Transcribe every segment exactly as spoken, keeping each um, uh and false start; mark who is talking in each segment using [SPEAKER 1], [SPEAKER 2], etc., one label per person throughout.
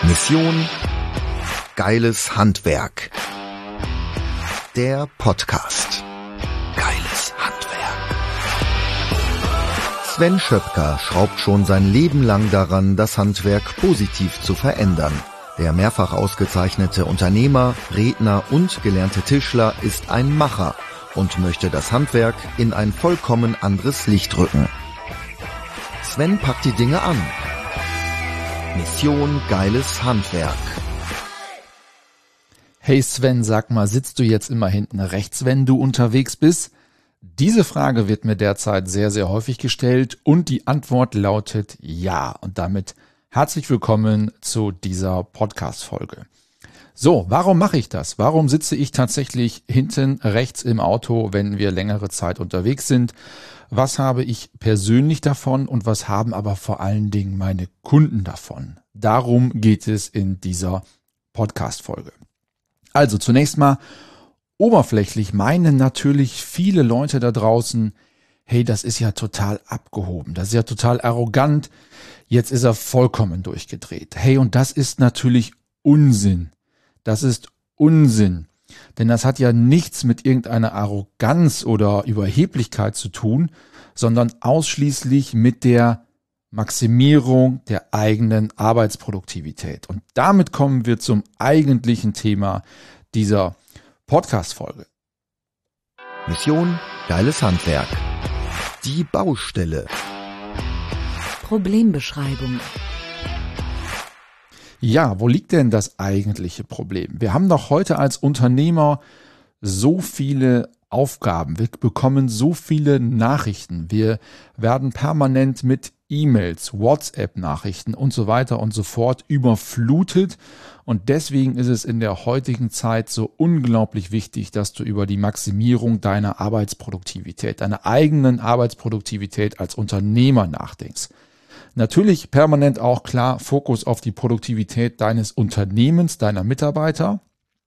[SPEAKER 1] Mission Geiles Handwerk. Der Podcast. Geiles Handwerk. Sven Schöpker schraubt schon sein Leben lang daran, das Handwerk positiv zu verändern. Der mehrfach ausgezeichnete Unternehmer, Redner und gelernte Tischler ist ein Macher und möchte das Handwerk in ein vollkommen anderes Licht rücken. Sven packt die Dinge an. Mission Geiles Handwerk.
[SPEAKER 2] Hey Sven, sag mal, sitzt du jetzt immer hinten rechts, wenn du unterwegs bist? Diese Frage wird mir derzeit sehr, sehr häufig gestellt und die Antwort lautet ja. Und damit herzlich willkommen zu dieser Podcast-Folge. So, warum mache ich das? Warum sitze ich tatsächlich hinten rechts im Auto, wenn wir längere Zeit unterwegs sind? Was habe ich persönlich davon und was haben aber vor allen Dingen meine Kunden davon? Darum geht es in dieser Podcast-Folge. Also zunächst mal, oberflächlich meinen natürlich viele Leute da draußen, hey, das ist ja total abgehoben, das ist ja total arrogant, jetzt ist er vollkommen durchgedreht. Hey, und das ist natürlich Unsinn. Das ist Unsinn. Denn das hat ja nichts mit irgendeiner Arroganz oder Überheblichkeit zu tun, sondern ausschließlich mit der Maximierung der eigenen Arbeitsproduktivität. Und damit kommen wir zum eigentlichen Thema dieser Podcast-Folge.
[SPEAKER 1] Mission Geiles Handwerk. Die Baustelle.
[SPEAKER 3] Problembeschreibung.
[SPEAKER 2] Ja, wo liegt denn das eigentliche Problem? Wir haben doch heute als Unternehmer so viele Aufgaben, wir bekommen so viele Nachrichten, wir werden permanent mit E-Mails, WhatsApp-Nachrichten und so weiter und so fort überflutet und deswegen ist es in der heutigen Zeit so unglaublich wichtig, dass du über die Maximierung deiner Arbeitsproduktivität, deiner eigenen Arbeitsproduktivität als Unternehmer nachdenkst. Natürlich permanent auch klar Fokus auf die Produktivität deines Unternehmens, deiner Mitarbeiter,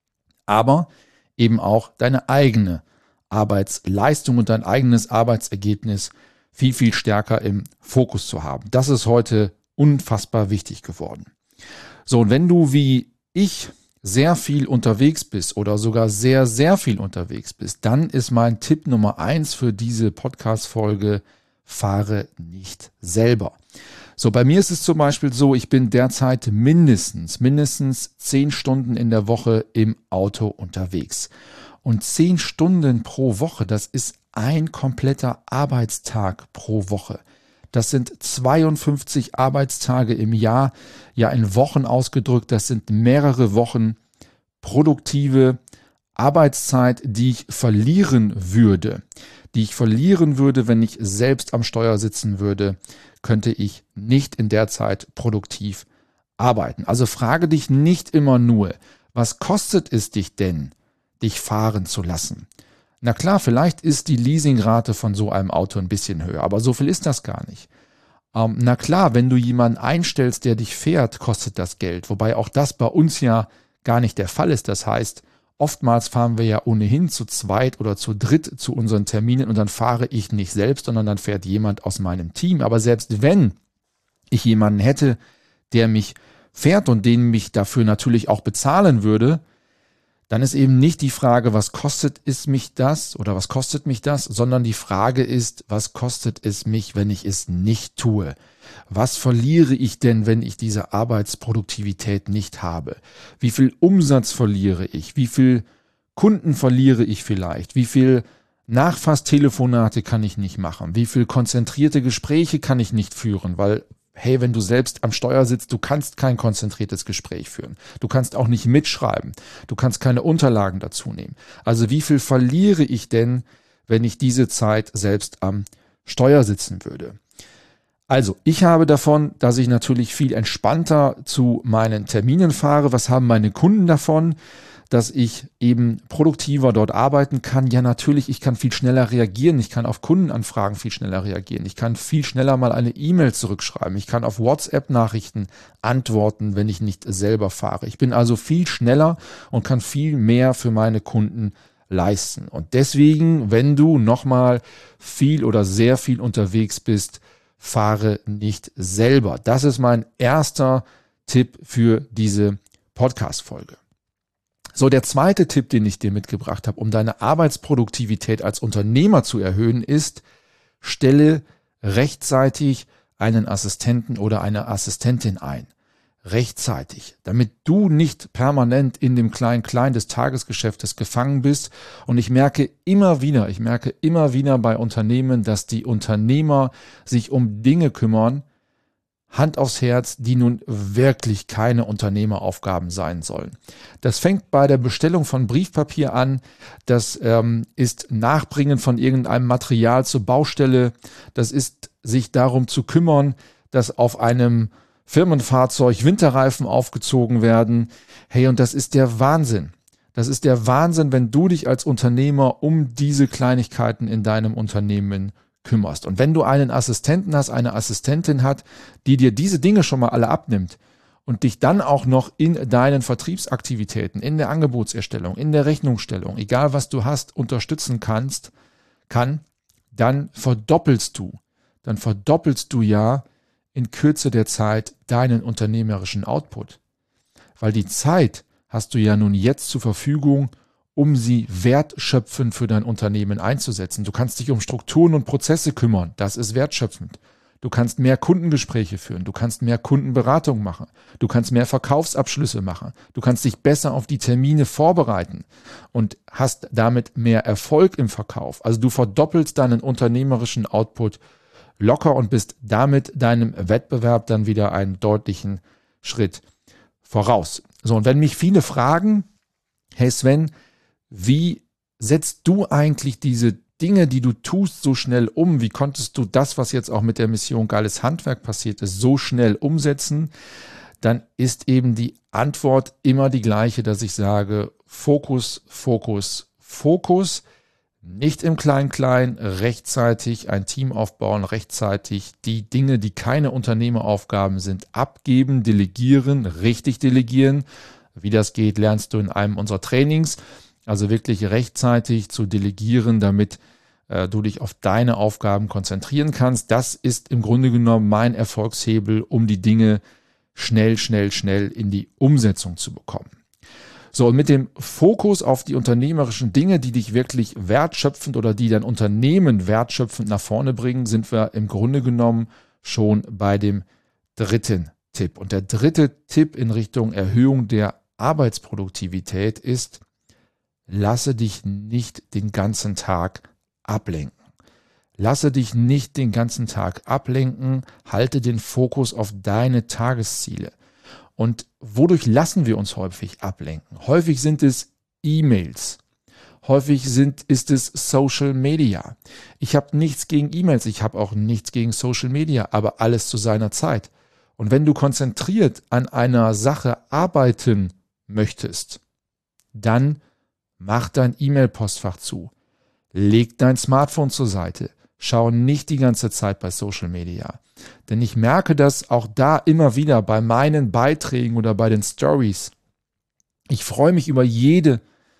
[SPEAKER 2] aber eben auch deine eigene Arbeitsleistung und dein eigenes Arbeitsergebnis viel, viel stärker im Fokus zu haben. Das ist heute unfassbar wichtig geworden. So, und wenn du wie ich sehr viel unterwegs bist oder sogar sehr, sehr viel unterwegs bist, dann ist mein Tipp Nummer eins für diese Podcast-Folge: fahre nicht selber. So, bei mir ist es zum Beispiel so, ich bin derzeit mindestens, mindestens zehn Stunden in der Woche im Auto unterwegs. Und zehn Stunden pro Woche, das ist ein kompletter Arbeitstag pro Woche. Das sind zweiundfünfzig Arbeitstage im Jahr, ja in Wochen ausgedrückt, das sind mehrere Wochen produktive Arbeitszeit, die ich verlieren würde. die ich verlieren würde, wenn ich selbst am Steuer sitzen würde, könnte ich nicht in der Zeit produktiv arbeiten. Also frage dich nicht immer nur, was kostet es dich denn, dich fahren zu lassen? Na klar, vielleicht ist die Leasingrate von so einem Auto ein bisschen höher, aber so viel ist das gar nicht. Ähm, na klar, wenn du jemanden einstellst, der dich fährt, kostet das Geld, wobei auch das bei uns ja gar nicht der Fall ist. Das heißt, oftmals fahren wir ja ohnehin zu zweit oder zu dritt zu unseren Terminen und dann fahre ich nicht selbst, sondern dann fährt jemand aus meinem Team. Aber selbst wenn ich jemanden hätte, der mich fährt und den mich dafür natürlich auch bezahlen würde, dann ist eben nicht die Frage, was kostet es mich das oder was kostet mich das, sondern die Frage ist, was kostet es mich, wenn ich es nicht tue? Was verliere ich denn, wenn ich diese Arbeitsproduktivität nicht habe? Wie viel Umsatz verliere ich? Wie viel Kunden verliere ich vielleicht? Wie viel Nachfasstelefonate kann ich nicht machen? Wie viel konzentrierte Gespräche kann ich nicht führen? Weil, hey, wenn du selbst am Steuer sitzt, du kannst kein konzentriertes Gespräch führen. Du kannst auch nicht mitschreiben. Du kannst keine Unterlagen dazu nehmen. Also wie viel verliere ich denn, wenn ich diese Zeit selbst am Steuer sitzen würde? Also, ich habe davon, dass ich natürlich viel entspannter zu meinen Terminen fahre. Was haben meine Kunden davon? Dass ich eben produktiver dort arbeiten kann. Ja, natürlich, ich kann viel schneller reagieren. Ich kann auf Kundenanfragen viel schneller reagieren. Ich kann viel schneller mal eine E-Mail zurückschreiben. Ich kann auf WhatsApp-Nachrichten antworten, wenn ich nicht selber fahre. Ich bin also viel schneller und kann viel mehr für meine Kunden leisten. Und deswegen, wenn du nochmal viel oder sehr viel unterwegs bist, fahre nicht selber. Das ist mein erster Tipp für diese Podcast-Folge. So, der zweite Tipp, den ich dir mitgebracht habe, um deine Arbeitsproduktivität als Unternehmer zu erhöhen, ist, stelle rechtzeitig einen Assistenten oder eine Assistentin ein. Rechtzeitig, damit du nicht permanent in dem Klein-Klein des Tagesgeschäftes gefangen bist. Und ich merke immer wieder, ich merke immer wieder bei Unternehmen, dass die Unternehmer sich um Dinge kümmern, Hand aufs Herz, die nun wirklich keine Unternehmeraufgaben sein sollen. Das fängt bei der Bestellung von Briefpapier an, das ähm, ist Nachbringen von irgendeinem Material zur Baustelle, das ist sich darum zu kümmern, dass auf einem Firmenfahrzeug Winterreifen aufgezogen werden. Hey, und das ist der Wahnsinn. Das ist der Wahnsinn, wenn du dich als Unternehmer um diese Kleinigkeiten in deinem Unternehmen kümmerst. Und wenn du einen Assistenten hast, eine Assistentin hat, die dir diese Dinge schon mal alle abnimmt und dich dann auch noch in deinen Vertriebsaktivitäten, in der Angebotserstellung, in der Rechnungsstellung, egal was du hast, unterstützen kannst, kann, dann verdoppelst du, dann verdoppelst du ja in Kürze der Zeit deinen unternehmerischen Output. Weil die Zeit hast du ja nun jetzt zur Verfügung, um sie wertschöpfend für dein Unternehmen einzusetzen. Du kannst dich um Strukturen und Prozesse kümmern. Das ist wertschöpfend. Du kannst mehr Kundengespräche führen. Du kannst mehr Kundenberatung machen. Du kannst mehr Verkaufsabschlüsse machen. Du kannst dich besser auf die Termine vorbereiten und hast damit mehr Erfolg im Verkauf. Also du verdoppelst deinen unternehmerischen Output locker und bist damit deinem Wettbewerb dann wieder einen deutlichen Schritt voraus. So, und wenn mich viele fragen, hey Sven, wie setzt du eigentlich diese Dinge, die du tust, so schnell um? Wie konntest du das, was jetzt auch mit der Mission Geiles Handwerk passiert ist, so schnell umsetzen? Dann ist eben die Antwort immer die gleiche, dass ich sage, Fokus, Fokus, Fokus, nicht im Klein-Klein, rechtzeitig ein Team aufbauen, rechtzeitig die Dinge, die keine Unternehmeraufgaben sind, abgeben, delegieren, richtig delegieren. Wie das geht, lernst du in einem unserer Trainings. Also wirklich rechtzeitig zu delegieren, damit äh, du dich auf deine Aufgaben konzentrieren kannst. Das ist im Grunde genommen mein Erfolgshebel, um die Dinge schnell, schnell, schnell in die Umsetzung zu bekommen. So, und mit dem Fokus auf die unternehmerischen Dinge, die dich wirklich wertschöpfend oder die dein Unternehmen wertschöpfend nach vorne bringen, sind wir im Grunde genommen schon bei dem dritten Tipp. Und der dritte Tipp in Richtung Erhöhung der Arbeitsproduktivität ist, lasse dich nicht den ganzen Tag ablenken. Lasse dich nicht den ganzen Tag ablenken, halte den Fokus auf deine Tagesziele. Und wodurch lassen wir uns häufig ablenken? Häufig sind es E-Mails. Häufig sind, ist es Social Media. Ich habe nichts gegen E-Mails, ich habe auch nichts gegen Social Media, aber alles zu seiner Zeit. Und wenn du konzentriert an einer Sache arbeiten möchtest, dann mach dein E-Mail-Postfach zu, leg dein Smartphone zur Seite, schau nicht die ganze Zeit bei Social Media. Denn ich merke das auch da immer wieder bei meinen Beiträgen oder bei den Stories. Ich freue mich über jede,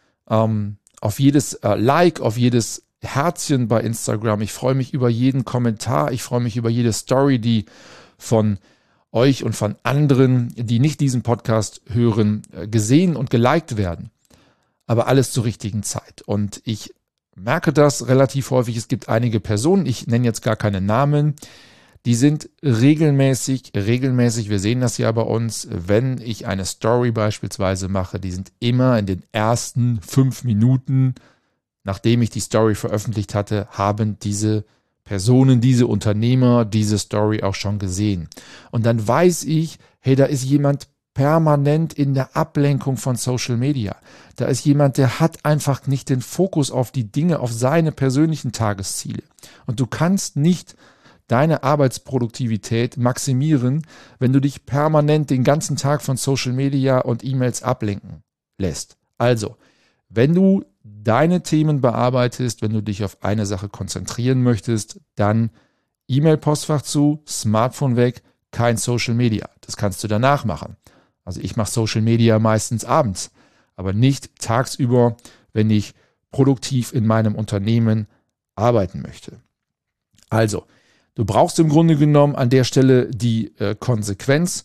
[SPEAKER 2] ähm, auf jedes äh, Like, auf jedes Herzchen bei Instagram. Ich freue mich über jeden Kommentar. Ich freue mich über jede Story, die von euch und von anderen, die nicht diesen Podcast hören, gesehen und geliked werden. Aber alles zur richtigen Zeit. Und ich merke das relativ häufig. Es gibt einige Personen, ich nenne jetzt gar keine Namen, die sind regelmäßig, regelmäßig, wir sehen das ja bei uns, wenn ich eine Story beispielsweise mache, die sind immer in den ersten fünf Minuten, nachdem ich die Story veröffentlicht hatte, haben diese Personen, diese Unternehmer, diese Story auch schon gesehen. Und dann weiß ich, hey, da ist jemand permanent in der Ablenkung von Social Media. Da ist jemand, der hat einfach nicht den Fokus auf die Dinge, auf seine persönlichen Tagesziele. Und du kannst nicht deine Arbeitsproduktivität maximieren, wenn du dich permanent den ganzen Tag von Social Media und E-Mails ablenken lässt. Also, wenn du deine Themen bearbeitest, wenn du dich auf eine Sache konzentrieren möchtest, dann E-Mail-Postfach zu, Smartphone weg, kein Social Media. Das kannst du danach machen. Also ich mache Social Media meistens abends, aber nicht tagsüber, wenn ich produktiv in meinem Unternehmen arbeiten möchte. Also, du brauchst im Grunde genommen an der Stelle die äh, Konsequenz.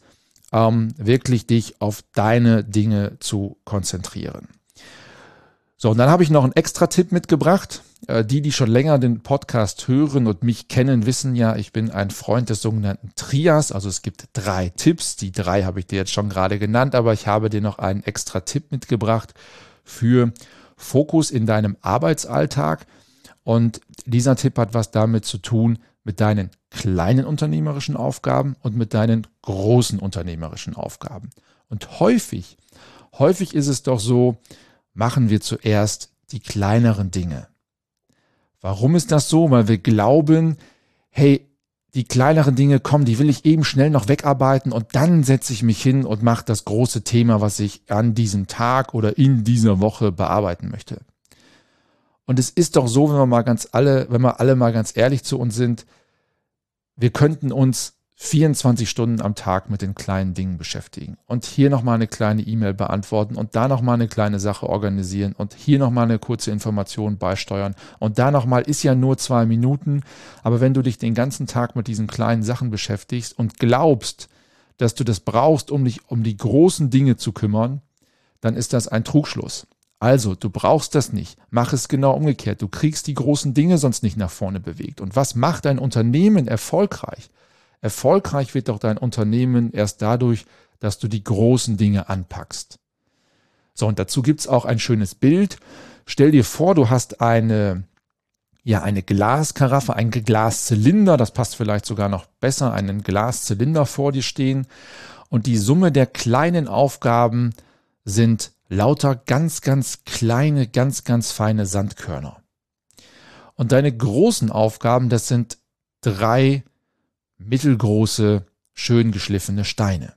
[SPEAKER 2] ähm, wirklich dich auf deine Dinge zu konzentrieren. So, und dann habe ich noch einen extra Tipp mitgebracht. Äh, die, die schon länger den Podcast hören und mich kennen, wissen ja, ich bin ein Freund des sogenannten Trias. Also es gibt drei Tipps. Die drei habe ich dir jetzt schon gerade genannt, aber ich habe dir noch einen extra Tipp mitgebracht für Fokus in deinem Arbeitsalltag. Und dieser Tipp hat was damit zu tun mit deinen kleinen unternehmerischen Aufgaben und mit deinen großen unternehmerischen Aufgaben. Und häufig, häufig ist es doch so, machen wir zuerst die kleineren Dinge. Warum ist das so? Weil wir glauben, hey, die kleineren Dinge, komm, die will ich eben schnell noch wegarbeiten und dann setze ich mich hin und mache das große Thema, was ich an diesem Tag oder in dieser Woche bearbeiten möchte. Und es ist doch so, wenn wir mal ganz alle, wenn wir alle mal ganz ehrlich zu uns sind, wir könnten uns vierundzwanzig Stunden am Tag mit den kleinen Dingen beschäftigen und hier nochmal eine kleine E-Mail beantworten und da nochmal eine kleine Sache organisieren und hier nochmal eine kurze Information beisteuern und da nochmal ist ja nur zwei Minuten, aber wenn du dich den ganzen Tag mit diesen kleinen Sachen beschäftigst und glaubst, dass du das brauchst, um dich um die großen Dinge zu kümmern, dann ist das ein Trugschluss. Also, du brauchst das nicht. Mach es genau umgekehrt. Du kriegst die großen Dinge sonst nicht nach vorne bewegt. Und was macht ein Unternehmen erfolgreich? Erfolgreich wird doch dein Unternehmen erst dadurch, dass du die großen Dinge anpackst. So, und dazu gibt's auch ein schönes Bild. Stell dir vor, du hast eine, ja, eine Glaskaraffe, einen Glaszylinder, das passt vielleicht sogar noch besser, einen Glaszylinder vor dir stehen. Und die Summe der kleinen Aufgaben sind lauter ganz, ganz kleine, ganz, ganz feine Sandkörner. Und deine großen Aufgaben, das sind drei mittelgroße, schön geschliffene Steine.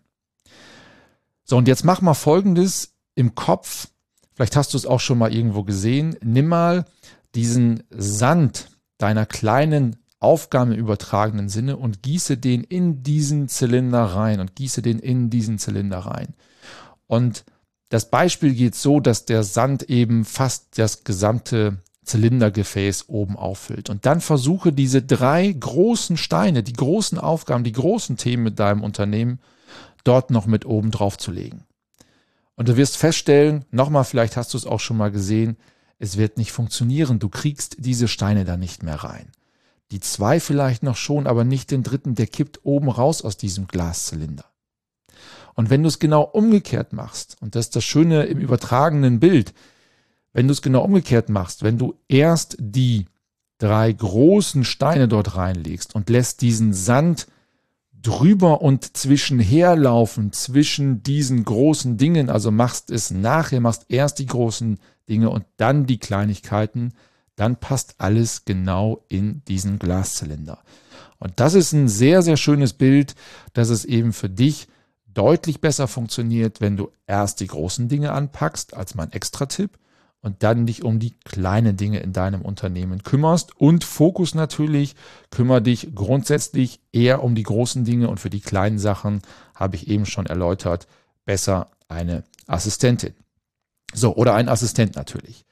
[SPEAKER 2] So, und jetzt mach mal Folgendes im Kopf. Vielleicht hast du es auch schon mal irgendwo gesehen. Nimm mal diesen Sand deiner kleinen Aufgaben im übertragenen Sinne und gieße den in diesen Zylinder rein und gieße den in diesen Zylinder rein. Und das Beispiel geht so, dass der Sand eben fast das gesamte Zylindergefäß oben auffüllt. Und dann versuche diese drei großen Steine, die großen Aufgaben, die großen Themen mit deinem Unternehmen dort noch mit oben drauf zu legen. Und du wirst feststellen, nochmal, vielleicht hast du es auch schon mal gesehen, es wird nicht funktionieren. Du kriegst diese Steine da nicht mehr rein. Die zwei vielleicht noch schon, aber nicht den dritten, der kippt oben raus aus diesem Glaszylinder. Und wenn du es genau umgekehrt machst, und das ist das Schöne im übertragenen Bild, wenn du es genau umgekehrt machst, wenn du erst die drei großen Steine dort reinlegst und lässt diesen Sand drüber und zwischenher laufen zwischen diesen großen Dingen, also machst es nachher, machst erst die großen Dinge und dann die Kleinigkeiten, dann passt alles genau in diesen Glaszylinder. Und das ist ein sehr, sehr schönes Bild, dass es eben für dich deutlich besser funktioniert, wenn du erst die großen Dinge anpackst, als mein Extra-Tipp, und dann dich um die kleinen Dinge in deinem Unternehmen kümmerst. Und Fokus natürlich, kümmere dich grundsätzlich eher um die großen Dinge und für die kleinen Sachen, habe ich eben schon erläutert, besser eine Assistentin. So, oder ein Assistent natürlich.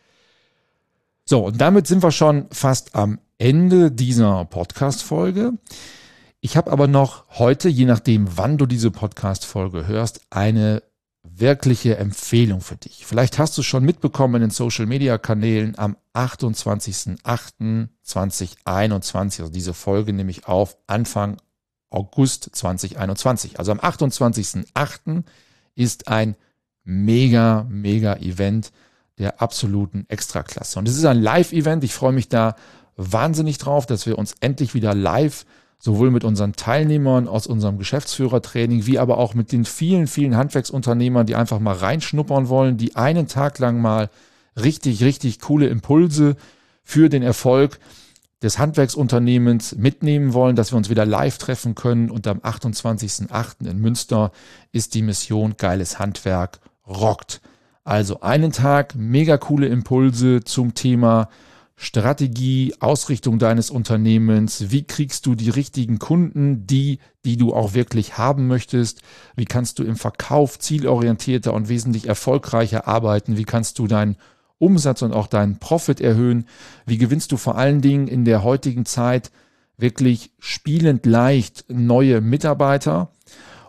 [SPEAKER 2] So, und damit sind wir schon fast am Ende dieser Podcast-Folge. Ich habe aber noch heute, je nachdem, wann du diese Podcast-Folge hörst, eine wirkliche Empfehlung für dich. Vielleicht hast du es schon mitbekommen in den Social-Media-Kanälen. Am achtundzwanzigsten achten zweitausendeinundzwanzig, also diese Folge nehme ich auf Anfang August zweitausendeinundzwanzig. Also am achtundzwanzigsten achten ist ein mega, mega Event der absoluten Extraklasse. Und es ist ein Live-Event. Ich freue mich da wahnsinnig drauf, dass wir uns endlich wieder live sowohl mit unseren Teilnehmern aus unserem Geschäftsführertraining, wie aber auch mit den vielen, vielen Handwerksunternehmern, die einfach mal reinschnuppern wollen, die einen Tag lang mal richtig, richtig coole Impulse für den Erfolg des Handwerksunternehmens mitnehmen wollen, dass wir uns wieder live treffen können. Und am achtundzwanzigsten achten in Münster ist die Mission Geiles Handwerk rockt. Also einen Tag, mega coole Impulse zum Thema Strategie, Ausrichtung deines Unternehmens, wie kriegst du die richtigen Kunden, die, die du auch wirklich haben möchtest, wie kannst du im Verkauf zielorientierter und wesentlich erfolgreicher arbeiten, wie kannst du deinen Umsatz und auch deinen Profit erhöhen, wie gewinnst du vor allen Dingen in der heutigen Zeit wirklich spielend leicht neue Mitarbeiter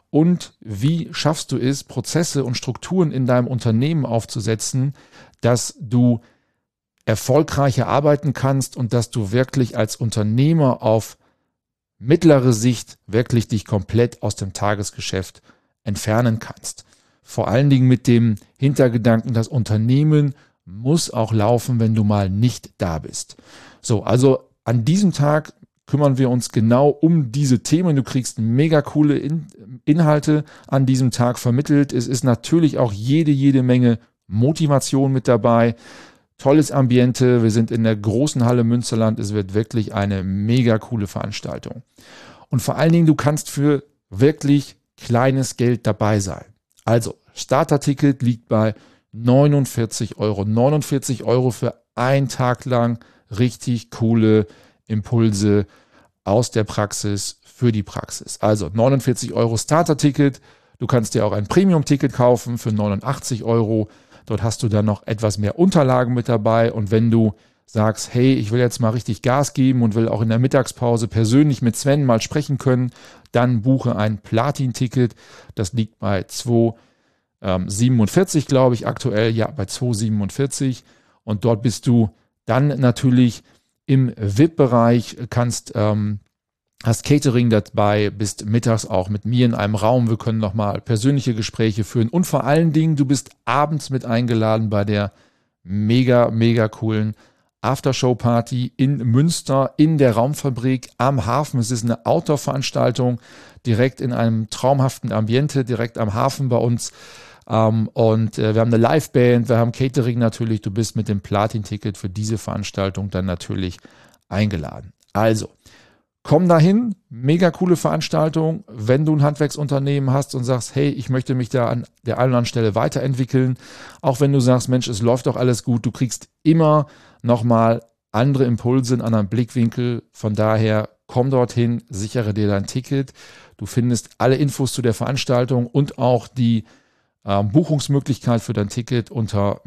[SPEAKER 2] Und wie schaffst du es, Prozesse und Strukturen in deinem Unternehmen aufzusetzen, dass du erfolgreicher arbeiten kannst und dass du wirklich als Unternehmer auf mittlere Sicht wirklich dich komplett aus dem Tagesgeschäft entfernen kannst. Vor allen Dingen mit dem Hintergedanken, das Unternehmen muss auch laufen, wenn du mal nicht da bist. So, also an diesem Tag kümmern wir uns genau um diese Themen. Du kriegst mega coole In- Inhalte an diesem Tag vermittelt. Es ist natürlich auch jede, jede Menge Motivation mit dabei. Tolles Ambiente. Wir sind in der großen Halle Münsterland. Es wird wirklich eine mega coole Veranstaltung. Und vor allen Dingen, du kannst für wirklich kleines Geld dabei sein. Also, Starterticket liegt bei neunundvierzig Euro. neunundvierzig Euro für einen Tag lang richtig coole Impulse aus der Praxis für die Praxis. Also neunundvierzig Euro Starter-Ticket. Du kannst dir auch ein Premium-Ticket kaufen für neunundachtzig Euro. Dort hast du dann noch etwas mehr Unterlagen mit dabei. Und wenn du sagst, hey, ich will jetzt mal richtig Gas geben und will auch in der Mittagspause persönlich mit Sven mal sprechen können, dann buche ein Platin-Ticket. Das liegt bei zwei siebenundvierzig, glaube ich, aktuell. Ja, bei zwei siebenundvierzig. Und dort bist du dann natürlich im V I P-Bereich, kannst, ähm, hast Catering dabei, bist mittags auch mit mir in einem Raum. Wir können nochmal persönliche Gespräche führen. Und vor allen Dingen, du bist abends mit eingeladen bei der mega, mega coolen Aftershow-Party in Münster in der Raumfabrik am Hafen. Es ist eine Outdoor-Veranstaltung direkt in einem traumhaften Ambiente, direkt am Hafen bei uns. Um, und äh, wir haben eine Liveband, wir haben Catering natürlich. Du bist mit dem Platin-Ticket für diese Veranstaltung dann natürlich eingeladen. Also, komm dahin, mega coole Veranstaltung. Wenn du ein Handwerksunternehmen hast und sagst, hey, ich möchte mich da an der einen oder anderen Stelle weiterentwickeln, auch wenn du sagst, Mensch, es läuft doch alles gut, du kriegst immer nochmal andere Impulse, einen anderen Blickwinkel. Von daher, komm dorthin, sichere dir dein Ticket. Du findest alle Infos zu der Veranstaltung und auch die Buchungsmöglichkeit für dein Ticket unter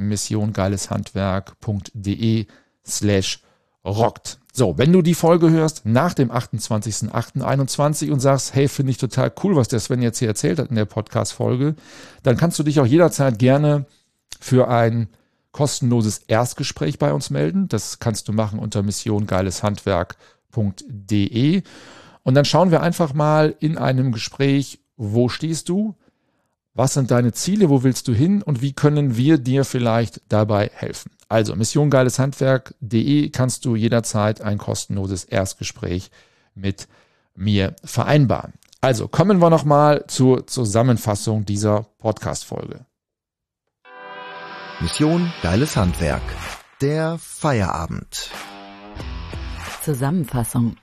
[SPEAKER 2] missiongeileshandwerk.de slash rockt. So, wenn du die Folge hörst nach dem achtundzwanzigsten achten einundzwanzig und sagst, hey, finde ich total cool, was der Sven jetzt hier erzählt hat in der Podcast-Folge, dann kannst du dich auch jederzeit gerne für ein kostenloses Erstgespräch bei uns melden. Das kannst du machen unter missiongeileshandwerk.de und dann schauen wir einfach mal in einem Gespräch, wo stehst du? Was sind deine Ziele? Wo willst du hin? Und wie können wir dir vielleicht dabei helfen? Also missiongeileshandwerk punkt de kannst du jederzeit ein kostenloses Erstgespräch mit mir vereinbaren. Also kommen wir nochmal zur Zusammenfassung dieser Podcast-Folge.
[SPEAKER 1] Mission Geiles Handwerk. Der Feierabend.
[SPEAKER 3] Zusammenfassung.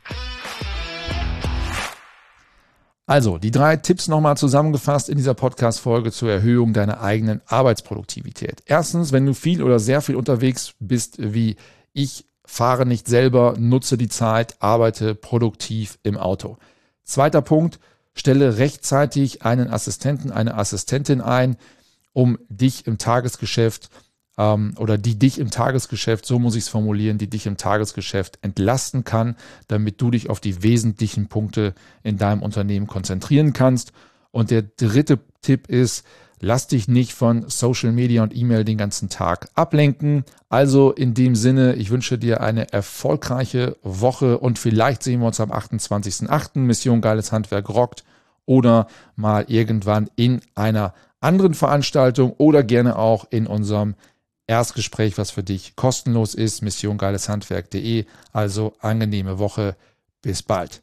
[SPEAKER 2] Also, die drei Tipps nochmal zusammengefasst in dieser Podcast-Folge zur Erhöhung deiner eigenen Arbeitsproduktivität. Erstens, wenn du viel oder sehr viel unterwegs bist, wie ich, fahre nicht selber, nutze die Zeit, arbeite produktiv im Auto. Zweiter Punkt, stelle rechtzeitig einen Assistenten, eine Assistentin ein, um dich im Tagesgeschäft oder die dich im Tagesgeschäft, so muss ich es formulieren, die dich im Tagesgeschäft entlasten kann, damit du dich auf die wesentlichen Punkte in deinem Unternehmen konzentrieren kannst. Und der dritte Tipp ist, lass dich nicht von Social Media und E-Mail den ganzen Tag ablenken. Also in dem Sinne, ich wünsche dir eine erfolgreiche Woche und vielleicht sehen wir uns am achtundzwanzigsten achten Mission Geiles Handwerk rockt oder mal irgendwann in einer anderen Veranstaltung oder gerne auch in unserem Erstgespräch, was für dich kostenlos ist, missiongeileshandwerk punkt de. Also angenehme Woche. Bis bald.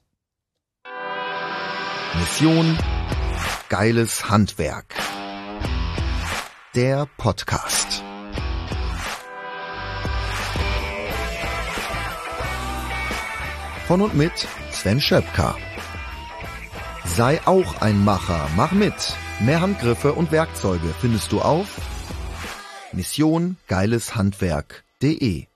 [SPEAKER 1] Mission Geiles Handwerk. Der Podcast. Von und mit Sven Schöpker. Sei auch ein Macher, mach mit. Mehr Handgriffe und Werkzeuge findest du auf mission geileshandwerk punkt de.